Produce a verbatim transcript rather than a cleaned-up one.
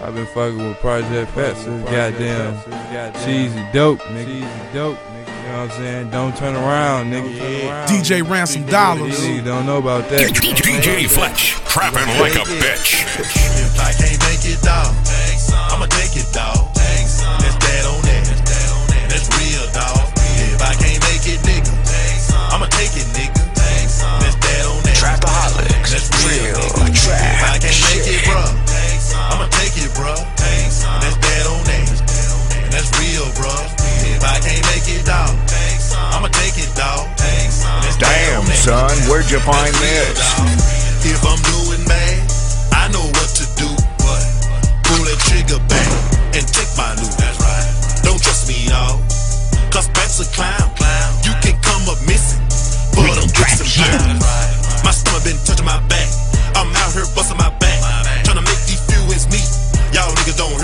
I've been fucking with Project Pat since goddamn Cheesy Dope, nigga. Cheesy Dope, nigga. You know what I'm saying? Don't turn around, nigga. Yeah. D J Ransom Dollars. These niggas don't know about that. D J Fletch, trapping like a bitch. If I can't make it, dog, I'ma take it, dog. That's that on that. That's real, dog. If I can't make it, nigga, I'ma take it, nigga. That's that on that. Trapaholics, that's real. real trap. If I can't make it, bro, I'ma take it, bro. That's that on that. That's real, bro. If I can't make it, dog, I'ma take it, dog. Damn, son, where'd you find this? If I'm doing bad, I know what to do. What? Pull that trigger back and take my loot. That's right. Don't trust me, y'all, cause Pat's a clown. You can come up missing, but I'm some time. My stomach been touching my back. I'm out here busting my back, trying to make these few ends meet. Y'all niggas don't